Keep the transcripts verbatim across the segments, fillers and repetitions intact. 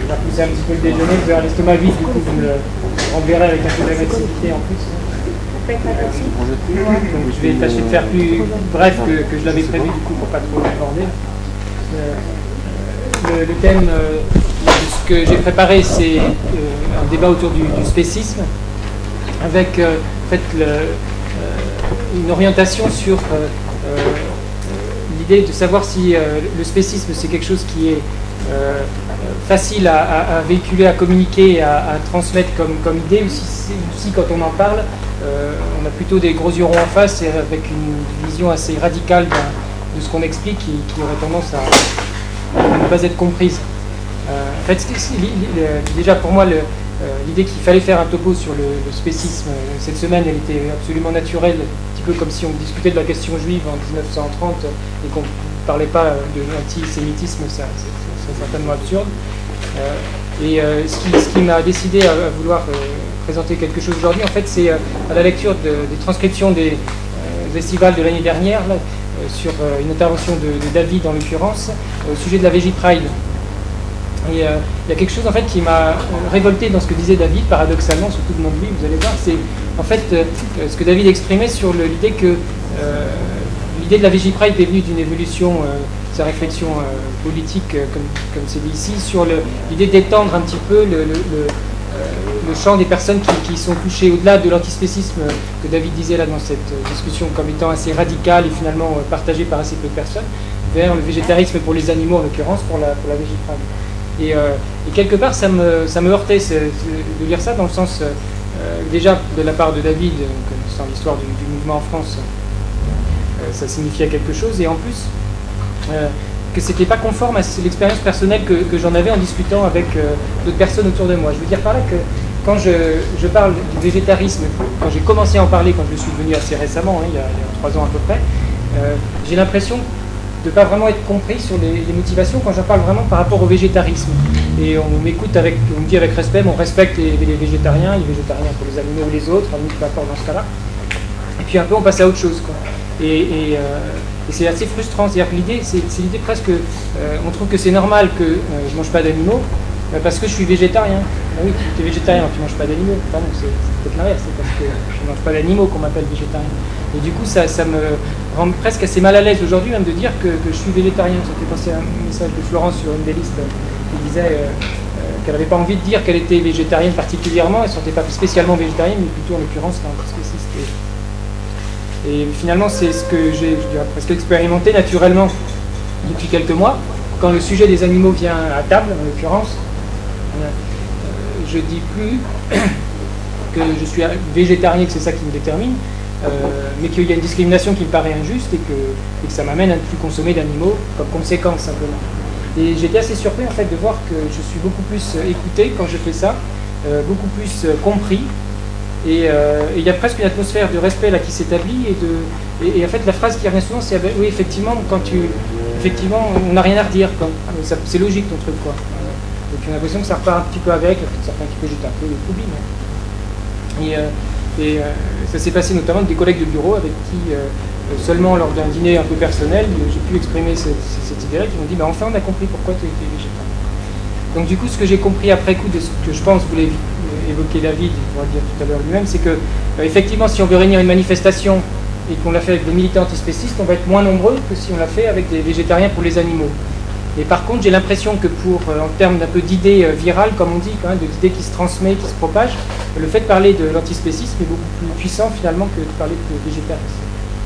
on va pousser un petit peu le déjeuner, vous avez l'estomac vide, du coup vous me le renverrez avec un peu d'agressivité en plus. Euh, donc je vais tâcher de faire plus bref que, que je l'avais prévu du coup pour pas trop déborder. Euh, le, le thème euh, de ce que j'ai préparé, c'est euh, un débat autour du, du spécisme, avec euh, en fait le, euh, une orientation sur euh, euh, l'idée de savoir si euh, le spécisme c'est quelque chose qui est euh, facile à, à, à véhiculer, à communiquer, à, à transmettre comme, comme idée, ou si, si quand on en parle, euh, on a plutôt des gros yeux ronds en face et avec une vision assez radicale de, de ce qu'on explique qui, qui aurait tendance à, à ne pas être comprise. Euh, en fait, déjà pour moi, l'idée qu'il fallait faire un topo sur le, le spécisme cette semaine, elle était absolument naturelle, un petit peu comme si on discutait de la question juive en mille neuf cent trente et qu'on ne parlait pas de l'antisémitisme, c'est certainement absurde. Euh, et euh, ce qui, ce qui m'a décidé à, à vouloir euh, présenter quelque chose aujourd'hui, en fait, c'est euh, à la lecture de, des transcriptions des euh, estivales de l'année dernière, là, euh, sur euh, une intervention de, de David en l'occurrence, euh, au sujet de la Végipride. Et euh, il y a quelque chose en fait qui m'a euh, révolté dans ce que disait David, paradoxalement, surtout venant de lui, vous allez voir, c'est en fait euh, ce que David exprimait sur l'idée que euh, l'idée de la Végipride est venue d'une évolution, euh, sa réflexion euh, politique, euh, comme comme c'est dit ici, sur l'idée d'étendre un petit peu le, le, le, euh, le champ des personnes qui, qui sont touchées au-delà de l'antispécisme que David disait là dans cette discussion comme étant assez radical et finalement euh, partagé par assez peu de personnes, vers le végétarisme pour les animaux en l'occurrence, pour la, pour la Végipride. Et, euh, et quelque part, ça me, ça me heurtait de lire ça, dans le sens, euh, déjà, de la part de David, connaissant l'histoire du, du mouvement en France, euh, ça signifiait quelque chose, et en plus, euh, que c'était pas conforme à l'expérience personnelle que, que j'en avais en discutant avec euh, d'autres personnes autour de moi. Je veux dire par là que quand je, je parle du végétarisme, quand j'ai commencé à en parler, quand je suis venu assez récemment, hein, il, y a, il y a trois ans à peu près, euh, j'ai l'impression de ne pas vraiment être compris sur les, les motivations quand j'en parle vraiment par rapport au végétarisme. Et on m'écoute avec, on me dit avec respect, mais on respecte les, les végétariens, les végétariens pour les animaux ou les autres, à nous peu importe dans ce cas-là. Et puis un peu on passe à autre chose, quoi. Et, et, euh, et c'est assez frustrant, c'est-à-dire que l'idée, c'est l'idée presque, euh, on trouve que c'est normal que euh, je ne mange pas d'animaux, euh, parce que je suis végétarien. Ah oui, tu es végétarien, tu ne manges pas d'animaux. Enfin non, c'est peut-être l'inverse, c'est parce que je ne mange pas d'animaux qu'on m'appelle végétarien. Et du coup, ça, ça me rend presque assez mal à l'aise aujourd'hui même de dire que, que je suis végétarien. Ça fait penser à un message de Florence sur une des listes qui disait euh, euh, qu'elle n'avait pas envie de dire qu'elle était végétarienne particulièrement, elle ne se sentait pas spécialement végétarienne, mais plutôt en l'occurrence antispéciste. Et, et finalement, c'est ce que j'ai presque expérimenté naturellement depuis quelques mois. Quand le sujet des animaux vient à table, en l'occurrence, euh, je dis plus que je suis végétarien, que c'est ça qui me détermine, Euh, mais qu'il y a une discrimination qui me paraît injuste et que, et que ça m'amène à ne plus consommer d'animaux comme conséquence simplement. Et j'étais assez surpris en fait de voir que je suis beaucoup plus écouté quand je fais ça, euh, beaucoup plus euh, compris, et il euh, y a presque une atmosphère de respect là qui s'établit, et, de, et, et en fait la phrase qui revient souvent c'est ah, oui effectivement quand tu effectivement on n'a rien à redire, c'est logique ton truc quoi. Donc j'ai l'impression que ça repart un petit peu avec, certains un petit peu j'étais un peu le phobie, mais... Et, euh, Et euh, ça s'est passé notamment avec des collègues de bureau avec qui, euh, seulement lors d'un dîner un peu personnel, j'ai pu exprimer cette, cette idée-là, qui m'ont dit bah, « enfin on a compris pourquoi tu étais végétarien ». Donc du coup, ce que j'ai compris après coup de ce que je pense voulait évoquer David, il pourra dire tout à l'heure lui-même, c'est que euh, effectivement, si on veut réunir une manifestation et qu'on l'a fait avec des militants antispécistes, on va être moins nombreux que si on l'a fait avec des végétariens pour les animaux. Et par contre, j'ai l'impression que pour, euh, en termes d'un peu d'idées euh, virales, comme on dit, quand même, de l'idée qui se transmet, qui se propage, le fait de parler de l'antispécisme est beaucoup plus puissant finalement que de parler de végétarisme.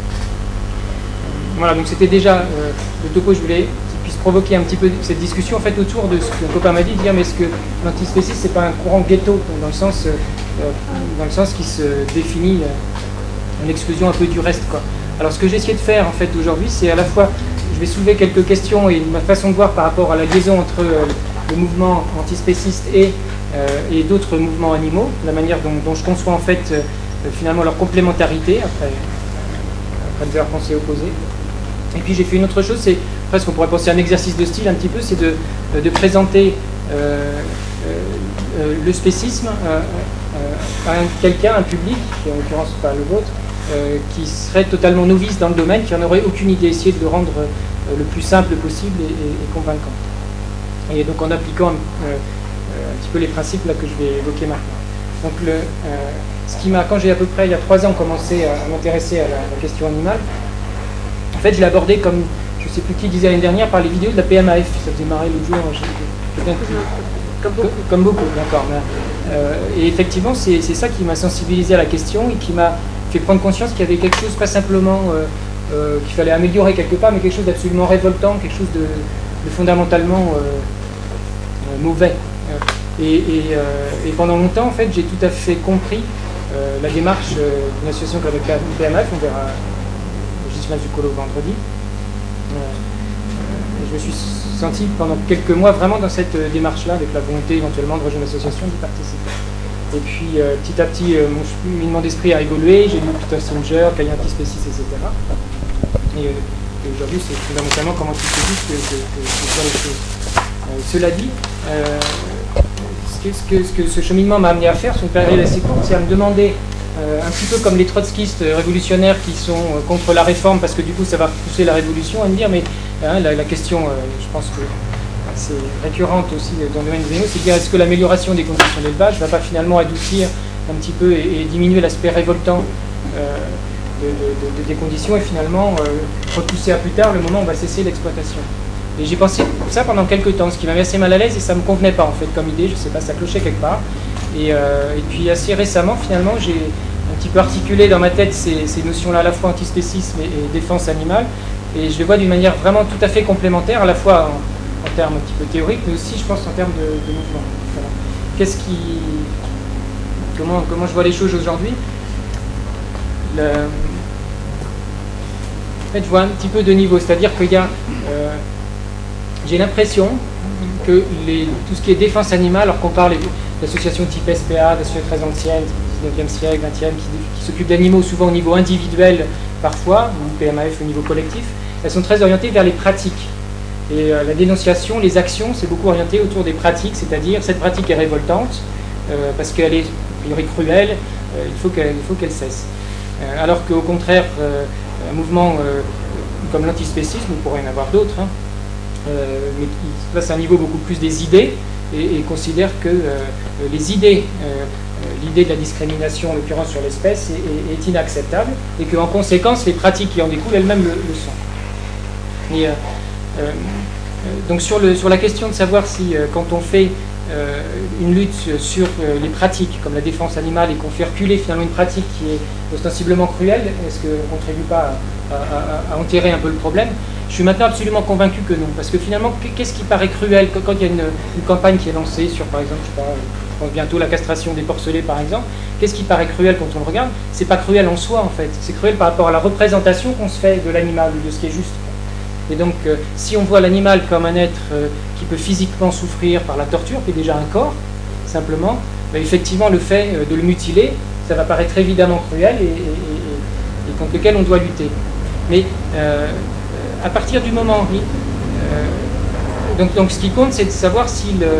Voilà, donc c'était déjà euh, le topo, je voulais qu'il puisse provoquer un petit peu cette discussion en fait autour de ce qu'un copain m'a dit, de dire mais est-ce que l'antispécisme c'est pas un courant ghetto, dans le sens, euh, dans le sens qui se définit euh, une exclusion un peu du reste, quoi. Alors ce que j'ai essayé de faire en fait aujourd'hui, c'est à la fois je vais soulever quelques questions et ma façon de voir par rapport à la liaison entre euh, le mouvement antispéciste et, euh, et d'autres mouvements animaux, la manière dont, dont je conçois en fait euh, finalement leur complémentarité après, après de leur pensée opposée. Et puis j'ai fait une autre chose, c'est presque on pourrait penser à un exercice de style un petit peu, c'est de, de présenter euh, euh, le spécisme euh, euh, à quelqu'un, un public, qui en l'occurrence pas le vôtre, euh, qui serait totalement novice dans le domaine, qui n'en aurait aucune idée, essayer de le rendre euh, le plus simple possible et, et, et convaincant. Et donc en appliquant euh, petit peu les principes là, que je vais évoquer maintenant. Donc, le, euh, ce qui m'a, quand j'ai à peu près, il y a trois ans, commencé à, à m'intéresser à la, la question animale, en fait, je l'ai abordé comme, je ne sais plus qui disait l'année dernière, par les vidéos de la P M A F. Ça faisait marrer l'autre jour. Je, je, je, comme beaucoup. Comme beaucoup, d'accord. Euh, et effectivement, c'est ça qui m'a sensibilisé à la question et qui m'a fait prendre conscience qu'il y avait quelque chose, pas simplement euh, euh, qu'il fallait améliorer quelque part, mais quelque chose d'absolument révoltant, quelque chose de, de fondamentalement euh, euh, mauvais. Et, et, euh, et pendant longtemps, en fait, j'ai tout à fait compris euh, la démarche euh, d'une association comme la P M A F, on verra le Gislain Zuccolo vendredi. Euh, euh, je me suis senti pendant quelques mois vraiment dans cette euh, démarche-là, avec la volonté éventuellement de rejoindre l'association, d'y participer. Et puis euh, petit à petit, euh, mon cheminement d'esprit a évolué, j'ai lu Peter Singer, Kayati Species, et cetera. Et, euh, et aujourd'hui, c'est fondamentalement comment tu te dis que, que, que, que je vois les choses. Euh, cela dit, euh, ce, que, ce, que, ce que ce cheminement m'a amené à faire sur une période assez courte, c'est à me demander, euh, un petit peu comme les trotskistes révolutionnaires qui sont euh, contre la réforme, parce que du coup ça va pousser la révolution, à me dire, mais hein, la, la question, euh, je pense que c'est récurrente aussi dans le domaine des animaux, c'est de dire est-ce que l'amélioration des conditions d'élevage ne va pas finalement adoucir un petit peu et, et diminuer l'aspect révoltant euh, de, de, de, des conditions et finalement euh, repousser à plus tard le moment où on va cesser l'exploitation. Et j'ai pensé ça pendant quelques temps, ce qui m'avait assez mal à l'aise et ça ne me convenait pas en fait comme idée, je ne sais pas, ça clochait quelque part. Et, euh, et puis assez récemment finalement j'ai un petit peu articulé dans ma tête ces, ces notions-là à la fois antispécisme et, et défense animale, et je les vois d'une manière vraiment tout à fait complémentaire, à la fois en, en termes un petit peu théoriques, mais aussi, je pense, en termes de, de mouvement. Voilà. Qu'est-ce qui... Comment, comment je vois les choses aujourd'hui? Le... En fait, je vois un petit peu de niveau, c'est-à-dire qu'il y a... Euh, j'ai l'impression que les, tout ce qui est défense animale, alors qu'on parle d'associations type S P A, d'associations très anciennes, dix-neuvième siècle, vingtième, qui, qui s'occupent d'animaux souvent au niveau individuel parfois, ou P M A F au niveau collectif, elles sont très orientées vers les pratiques. Et euh, la dénonciation, les actions, c'est beaucoup orienté autour des pratiques, c'est-à-dire cette pratique est révoltante, euh, parce qu'elle est a priori cruelle, euh, il faut qu'elle qu'elle cesse. Euh, alors qu'au contraire, euh, un mouvement euh, comme l'antispécisme, il pourrait y en avoir d'autres, hein, euh, mais qui passe à un niveau beaucoup plus des idées, et, et considère que euh, les idées, euh, l'idée de la discrimination, en l'occurrence sur l'espèce, est, est, est inacceptable, et qu'en conséquence, les pratiques qui en découlent elles-mêmes le, le sont. Et, euh, Euh, donc sur, le, sur la question de savoir si euh, quand on fait euh, une lutte sur euh, les pratiques comme la défense animale et qu'on fait reculer finalement une pratique qui est ostensiblement cruelle, est-ce qu'on ne contribue pas à, à, à enterrer un peu le problème? Je suis maintenant absolument convaincu que non, parce que finalement qu'est-ce qui paraît cruel quand, quand il y a une, une campagne qui est lancée sur par exemple, je sais pas, je pense bientôt la castration des porcelets par exemple, qu'est-ce qui paraît cruel quand on le regarde? C'est pas cruel en soi en fait, c'est cruel par rapport à la représentation qu'on se fait de l'animal ou de ce qui est juste. Et donc, euh, si on voit l'animal comme un être euh, qui peut physiquement souffrir par la torture, qui est déjà un corps, simplement, bah, effectivement, le fait euh, de le mutiler, ça va paraître évidemment cruel et, et, et, et contre lequel on doit lutter. Mais euh, à partir du moment... Euh, donc, donc, ce qui compte, c'est de savoir si, le,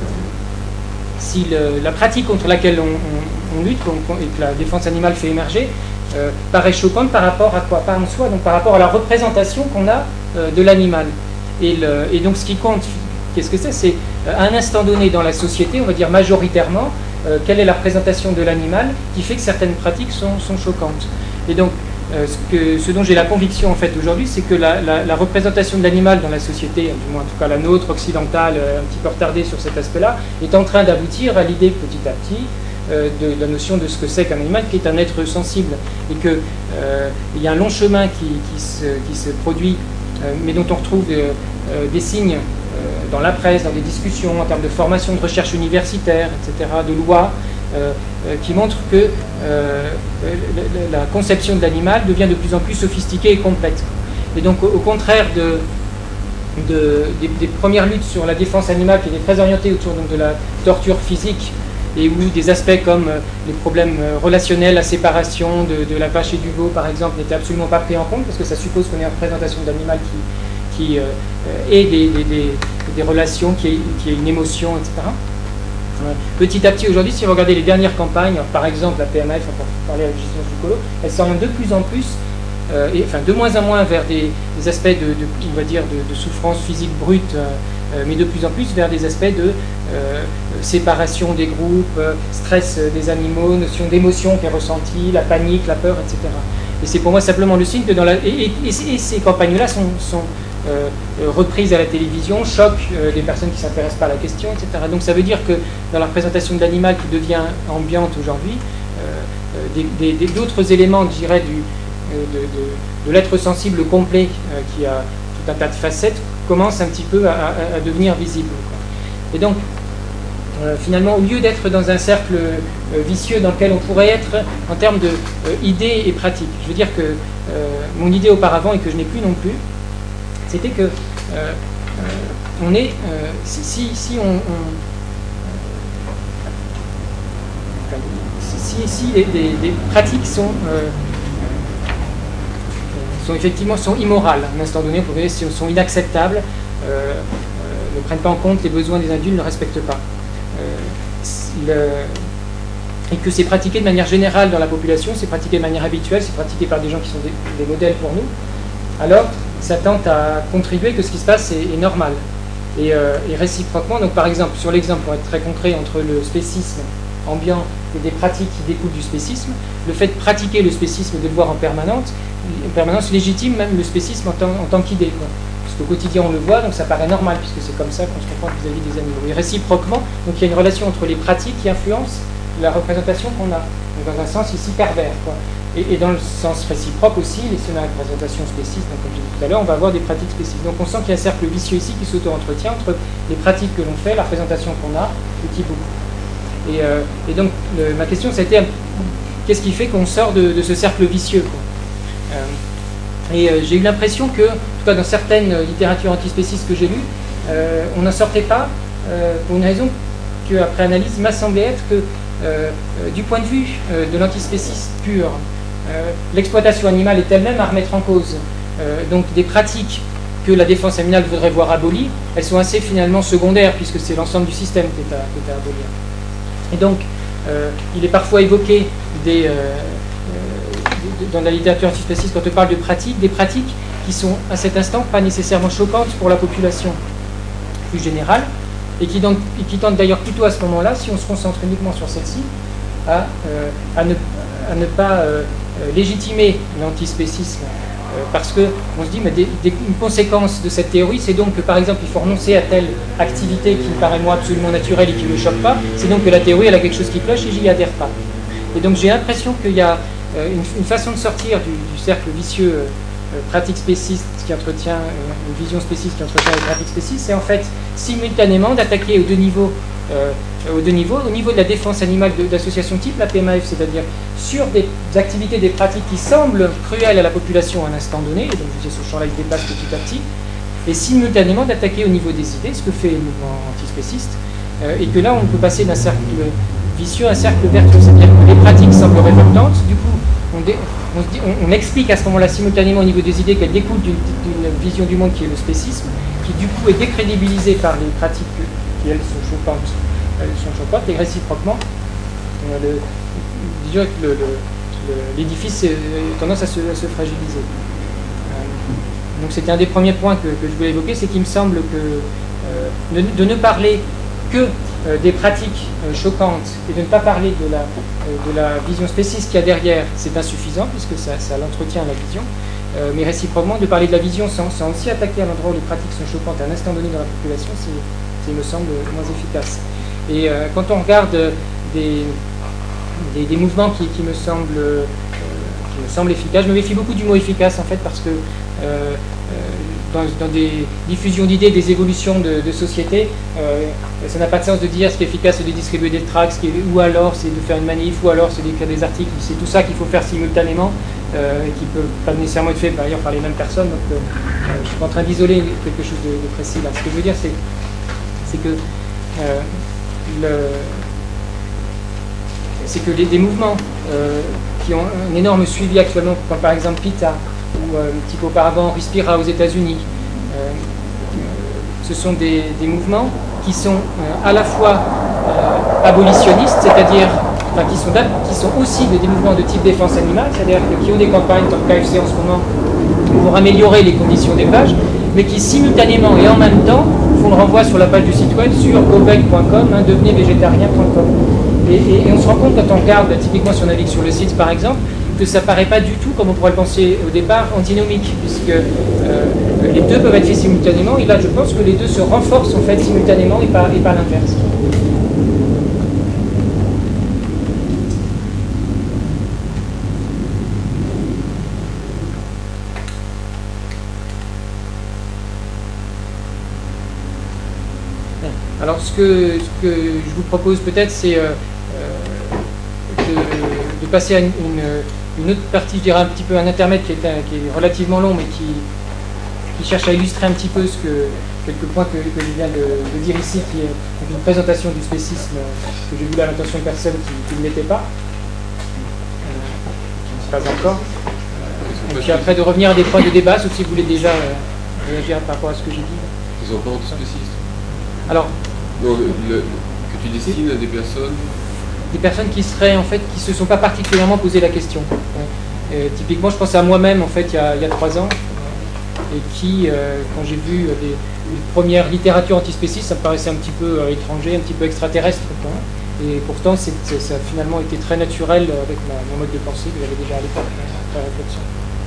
si le, la pratique contre laquelle on, on, on lutte on, et que la défense animale fait émerger, Euh, paraît choquante par rapport à quoi? Pas en soi, donc par rapport à la représentation qu'on a euh, de l'animal. Et, le, et donc ce qui compte, qu'est-ce que c'est? C'est euh, à un instant donné dans la société, on va dire majoritairement, euh, quelle est la représentation de l'animal qui fait que certaines pratiques sont, sont choquantes. Et donc euh, ce, que, ce dont j'ai la conviction en fait aujourd'hui, c'est que la, la, la représentation de l'animal dans la société, du moins en tout cas la nôtre, occidentale, un petit peu retardée sur cet aspect-là, est en train d'aboutir à l'idée petit à petit de la notion de ce que c'est qu'un animal qui est un être sensible, et qu'il euh, y a un long chemin qui, qui, se, qui se produit, euh, mais dont on retrouve euh, euh, des signes euh, dans la presse, dans des discussions, en termes de formation, de recherche universitaire, et cetera, de loi, euh, euh, qui montrent que euh, la, la conception de l'animal devient de plus en plus sophistiquée et complète. Et donc, au, au contraire de, de, des, des premières luttes sur la défense animale, qui étaient très orientées autour donc, de la torture physique, et où des aspects comme euh, les problèmes euh, relationnels, la séparation de, de la vache et du veau, par exemple, n'étaient absolument pas pris en compte, parce que ça suppose qu'on ait une représentation d'animal qui, qui euh, ait des, des, des, des relations, qui ait, qui ait une émotion, et cetera. Euh, petit à petit, aujourd'hui, si vous regardez les dernières campagnes, par exemple la P M A F, on peut parler avec Gislain Zuccolo, elles s'orientent de plus en plus, euh, et, enfin de moins en moins vers des, des aspects de, de, on va dire, de, de souffrance physique brute, euh, euh, mais de plus en plus vers des aspects de euh, séparation des groupes, euh, stress des animaux, notion d'émotion qui est ressentie, la panique, la peur, et cetera. Et c'est pour moi simplement le signe que dans la... Et, et, et ces campagnes-là sont, sont euh, reprises à la télévision, choquent euh, des personnes qui ne s'intéressent pas à la question, et cetera. Donc ça veut dire que dans la représentation de l'animal qui devient ambiante aujourd'hui, euh, d'autres éléments, je dirais, du, de, de, de l'être sensible complet, euh, qui a tout un tas de facettes, commencent un petit peu à, à, à devenir visibles, quoi. Et donc, Euh, finalement, au lieu d'être dans un cercle euh, vicieux dans lequel on pourrait être en termes d'idées euh, et pratiques. Je veux dire que euh, mon idée auparavant, et que je n'ai plus non plus, c'était que euh, euh, on est, euh, si, si, si on, on euh, si, si les, les, les pratiques sont, euh, sont effectivement sont immorales, à un instant donné, on pourrait dire, sont inacceptables, euh, euh, ne prennent pas en compte les besoins des adultes, ne respectent pas. Le, et que c'est pratiqué de manière générale dans la population, c'est pratiqué de manière habituelle, c'est pratiqué par des gens qui sont des, des modèles pour nous, alors ça tente à contribuer que ce qui se passe est, est normal. Et, euh, et réciproquement, donc par exemple, sur l'exemple, pour être très concret, entre le spécisme ambiant et des pratiques qui découlent du spécisme, le fait de pratiquer le spécisme et de le voir en permanence, en permanence légitime même le spécisme en tant, en tant qu'idée. Parce qu'au quotidien on le voit, donc ça paraît normal, puisque c'est comme ça qu'on se comporte vis-à-vis des animaux. Et réciproquement, donc il y a une relation entre les pratiques qui influencent la représentation qu'on a. Donc dans un sens ici pervers, quoi. Et, et dans le sens réciproque aussi, et c'est une représentation spéciste, donc comme j'ai dit tout à l'heure, on va avoir des pratiques spécifiques. Donc on sent qu'il y a un cercle vicieux ici qui s'auto-entretient entre les pratiques que l'on fait, la représentation qu'on a, et qui beaucoup. Et, euh, et donc le, ma question c'était, qu'est-ce qui fait qu'on sort de, de ce cercle vicieux, quoi. euh, Et euh, j'ai eu l'impression que, en tout cas dans certaines littératures antispécistes que j'ai lues, euh, on n'en sortait pas, euh, pour une raison que, après analyse, m'a semblé être que, euh, euh, du point de vue euh, de l'antispéciste pur, euh, l'exploitation animale est elle-même à remettre en cause. Euh, donc des pratiques que la défense animale voudrait voir abolies, elles sont assez finalement secondaires, puisque c'est l'ensemble du système qui est à, qui est à abolir. Et donc, euh, il est parfois évoqué des... Euh, dans la littérature antispéciste, quand on parle de pratiques, des pratiques qui sont à cet instant pas nécessairement choquantes pour la population plus générale, et qui, donc, et qui tentent d'ailleurs plutôt à ce moment-là, si on se concentre uniquement sur celle-ci, à, euh, à, ne, à ne pas euh, légitimer l'antispécisme, euh, parce qu'on se dit, mais des, des, une conséquence de cette théorie, c'est donc que par exemple il faut renoncer à telle activité qui me paraît moi absolument naturelle et qui ne me choque pas, c'est donc que la théorie elle a quelque chose qui cloche et j'y adhère pas. Et donc j'ai l'impression qu'il y a Une, une façon de sortir du, du cercle vicieux euh, pratique spéciste qui entretient, euh, une vision spéciste qui entretient les pratiques spécistes, c'est en fait simultanément d'attaquer aux deux niveaux, euh, aux deux niveaux, au niveau de la défense animale d'association type, la P M A F, c'est-à-dire sur des activités, des pratiques qui semblent cruelles à la population à un instant donné, et donc je dis ce champ-là il dépasse petit à petit, et simultanément d'attaquer au niveau des idées, ce que fait le mouvement antispéciste, euh, et que là on peut passer d'un cercle vicieux à un cercle vertueux, c'est-à-dire que les pratiques semblent révoltantes, du coup on, dé, on, on, on explique à ce moment-là simultanément au niveau des idées qu'elles découlent d'une vision du monde qui est le spécisme, qui du coup est décrédibilisée par les pratiques qui elles sont choquantes, elles sont choquantes, et réciproquement, l'édifice a tendance à se, à se fragiliser. Euh, donc c'était un des premiers points que, que je voulais évoquer, c'est qu'il me semble que euh, de, de ne parler que euh, des pratiques euh, choquantes et de ne pas parler de la, euh, de la vision spéciste qu'il y a derrière, c'est insuffisant puisque ça, ça l'entretient la vision, euh, mais réciproquement de parler de la vision sans, sans aussi attaquer à l'endroit où les pratiques sont choquantes à un instant donné dans la population, c'est, il me semble, moins efficace. Et euh, quand on regarde des, des, des mouvements qui, qui, me semblent, euh, qui me semblent efficaces, je me méfie beaucoup du mot efficace en fait parce que euh, Dans, dans des diffusions d'idées, des évolutions de, de société, euh, ça n'a pas de sens de dire ce qui est efficace c'est de distribuer des tracts, ou alors c'est de faire une manif, ou alors c'est d'écrire des articles, c'est tout ça qu'il faut faire simultanément, euh, et qui ne peut pas nécessairement être fait par, ailleurs, par les mêmes personnes, donc euh, je suis pas en train d'isoler quelque chose de, de précis là. Ce que je veux dire c'est, c'est que, euh, le, c'est que les, des mouvements euh, qui ont un énorme suivi actuellement, comme par exemple PETA, ou euh, un petit peu auparavant Respira aux États-Unis. Euh, euh, ce sont des, des mouvements qui sont euh, à la fois euh, abolitionnistes, c'est-à-dire enfin, qui, sont qui sont aussi des, des mouvements de type défense animale, c'est-à-dire qui ont des campagnes comme K F C en ce moment pour améliorer les conditions d'élevage, mais qui simultanément et en même temps font le renvoie sur la page du site web sur goveg point com, hein, devenez végétarien point com. Et, et, et on se rend compte quand on regarde, typiquement si on navigue sur le site par exemple, que ça paraît pas du tout, comme on pourrait le penser au départ, antinomique, puisque euh, les deux peuvent être faits simultanément, et là je pense que les deux se renforcent en fait simultanément et pas, et pas l'inverse. Alors ce que, ce que je vous propose peut-être, c'est euh, de, de passer à une, une, une autre partie, je dirais un petit peu un intermède qui est, un, qui est relativement long, mais qui, qui cherche à illustrer un petit peu ce que, quelques points que, que je viens de, de dire ici, qui est une présentation du spécisme que j'ai voulu à l'attention de personnes qui, qui ne l'étaient pas, euh, pas encore. Et puis après de revenir à des points de débat, sauf si vous voulez déjà euh, réagir par rapport à ce que j'ai dit. Ils ont pas antispécistes. Alors, non, le, le, que tu destines à des personnes des personnes qui seraient en fait qui se sont pas particulièrement posé la question. Euh, typiquement, je pense à moi-même en fait il y a, il y a trois ans et qui, euh, quand j'ai vu des, une première littérature antispéciste, ça me paraissait un petit peu euh, étranger, un petit peu extraterrestre. Quoi. Et pourtant, c'est, ça a finalement été très naturel avec ma, mon mode de pensée que j'avais déjà à l'époque, à la réflexion.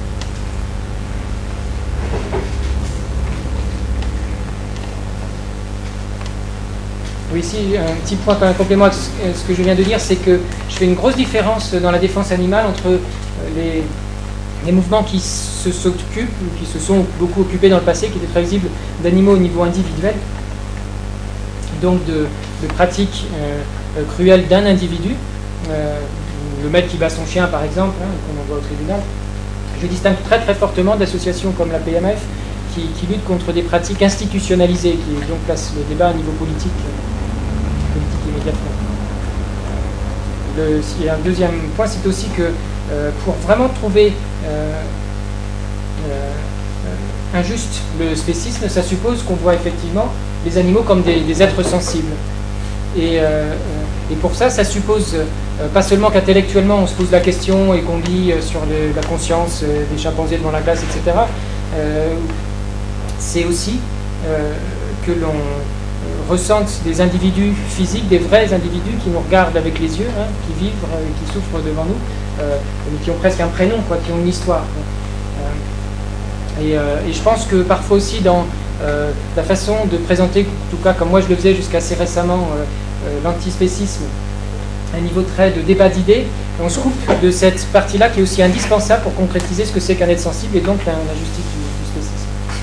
Oui, ici, un petit point quand même complément à ce que je viens de dire, c'est que je fais une grosse différence dans la défense animale entre les, les mouvements qui se s'occupent, ou qui se sont beaucoup occupés dans le passé, qui étaient très visibles d'animaux au niveau individuel, donc de, de pratiques euh, cruelles d'un individu, euh, le maître qui bat son chien par exemple, hein, comme on voit au tribunal. Je distingue très très fortement d'associations comme la P M F qui, qui luttent contre des pratiques institutionnalisées, qui donc placent le débat au niveau politique. Immédiatement. Le, il y a un deuxième point, c'est aussi que euh, pour vraiment trouver euh, euh, injuste le spécisme, ça suppose qu'on voit effectivement les animaux comme des, des êtres sensibles. Et, euh, et pour ça, ça suppose euh, pas seulement qu'intellectuellement on se pose la question et qu'on lit euh, sur le, la conscience euh, des chimpanzés devant la glace, et cetera. Euh, c'est aussi euh, que l'on ressentent des individus physiques, des vrais individus qui nous regardent avec les yeux, hein, qui vivent, euh, qui souffrent devant nous, euh, qui ont presque un prénom, quoi, qui ont une histoire. Euh, et, euh, et je pense que parfois aussi dans euh, la façon de présenter, en tout cas comme moi je le faisais jusqu'à assez récemment, euh, euh, l'antispécisme, à un niveau très de débat d'idées, on se coupe de cette partie-là qui est aussi indispensable pour concrétiser ce que c'est qu'un être sensible et donc la, la justice du, du spécisme.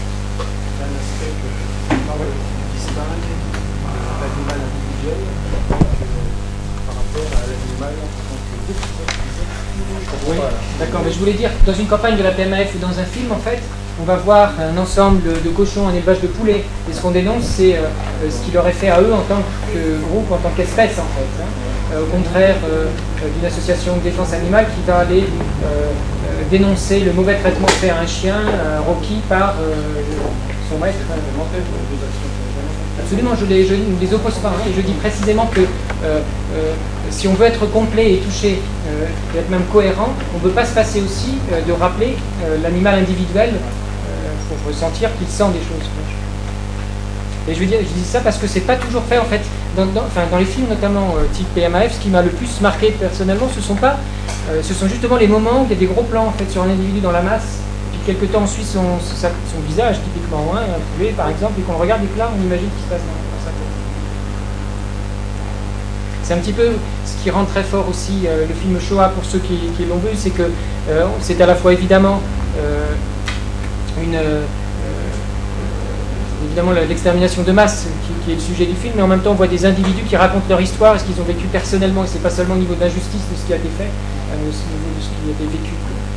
Oui, d'accord, mais je voulais dire, dans une campagne de la P M A F ou dans un film, en fait, on va voir un ensemble de, de cochons, un élevage de poulets. Et ce qu'on dénonce, c'est euh, ce qu'il leur est fait à eux en tant que groupe, en tant qu'espèce, en fait. Hein. Euh, au contraire euh, d'une association de défense animale qui va aller euh, euh, dénoncer le mauvais traitement fait à un chien, euh, Rocky, par euh, son maître. Absolument, je, les, je ne les oppose pas. Hein, et je dis précisément que euh, euh, si on veut être complet et touché, euh, et être même cohérent, on ne peut pas se passer aussi euh, de rappeler euh, l'animal individuel euh, pour ressentir qu'il sent des choses. Et je, veux dire, je dis ça parce que c'est pas toujours fait en fait. Dans, dans, enfin, dans les films notamment euh, type P M A F, ce qui m'a le plus marqué personnellement, ce sont pas, euh, ce sont justement les moments où il y a des gros plans en fait sur un individu dans la masse. Quelque temps on suit son, son, son visage, typiquement, hein, un poulet par exemple, et qu'on regarde et que là on imagine ce qui se passe dans, dans sa tête. C'est un petit peu ce qui rend très fort aussi euh, le film Shoah pour ceux qui, qui l'ont vu, c'est que euh, c'est à la fois évidemment euh, une euh, évidemment l'extermination de masse qui, qui est le sujet du film, mais en même temps on voit des individus qui racontent leur histoire et ce qu'ils ont vécu personnellement, et c'est pas seulement au niveau de l'injustice de ce qui a été fait, mais aussi au niveau de ce qui a été vécu.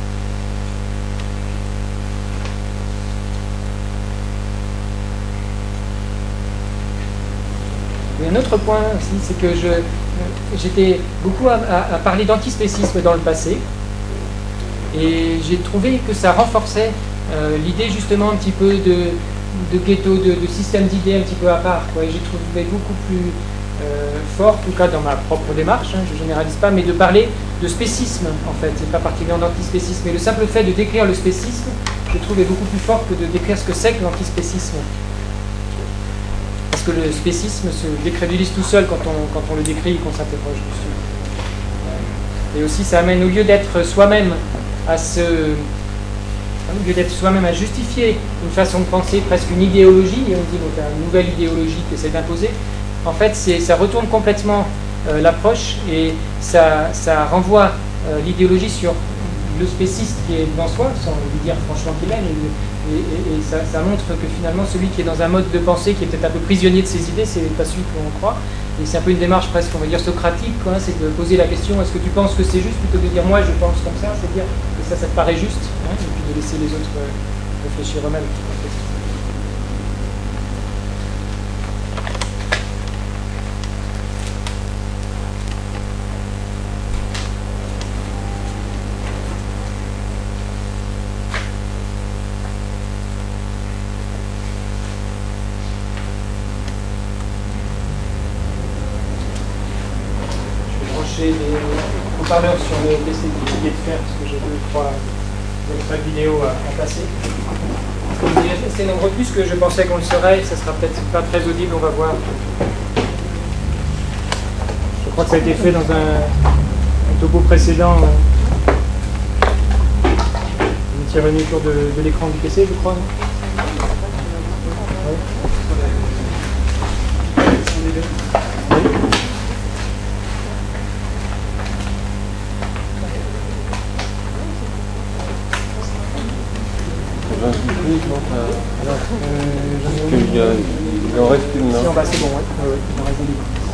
Et un autre point aussi, c'est que je, j'étais beaucoup à, à, à parler d'antispécisme dans le passé, et j'ai trouvé que ça renforçait euh, l'idée justement un petit peu de, de ghetto, de, de système d'idées un petit peu à part, quoi. Et j'ai trouvé beaucoup plus euh, fort, en tout cas dans ma propre démarche, hein, je ne généralise pas, mais de parler de spécisme en fait, c'est pas particulièrement d'antispécisme, mais le simple fait de décrire le spécisme, je trouvais beaucoup plus fort que de décrire ce que c'est que l'antispécisme. que le spécisme se décrédulise tout seul quand on, quand on le décrit et qu'on s'interroge dessus. Et aussi, ça amène, au lieu d'être soi-même à se... au lieu d'être soi-même à justifier une façon de penser, presque une idéologie, et on dit, bon, t'as une nouvelle idéologie qui essaie d'imposer, en fait, ça retourne complètement euh, l'approche et ça, ça renvoie euh, l'idéologie sur le spéciste qui est dans soi, sans lui dire franchement qu'il est, et, et, et ça, ça montre que finalement celui qui est dans un mode de pensée qui est peut-être un peu prisonnier de ses idées, c'est pas celui qu'on croit, et c'est un peu une démarche presque, on va dire, socratique, c'est de poser la question, est-ce que tu penses que c'est juste, plutôt que de dire moi je pense comme ça, c'est dire que ça, ça te paraît juste, hein, et puis de laisser les autres euh, réfléchir eux-mêmes. J'ai des haut-parleurs sur le P C du pilier de fer parce que j'ai deux ou trois extraits de vidéo à, à passer. Comme déjà c'est nombreux plus que je pensais qu'on le serait, ça sera peut-être pas très audible, on va voir. Je crois que ça a été fait dans un, un topo précédent. Vous étiez revenu autour de, de l'écran du P C, je crois, non? Ouais. Il en reste une, non? Si, en bas, c'est bon, ouais. Ouais, ouais, il en reste des livres.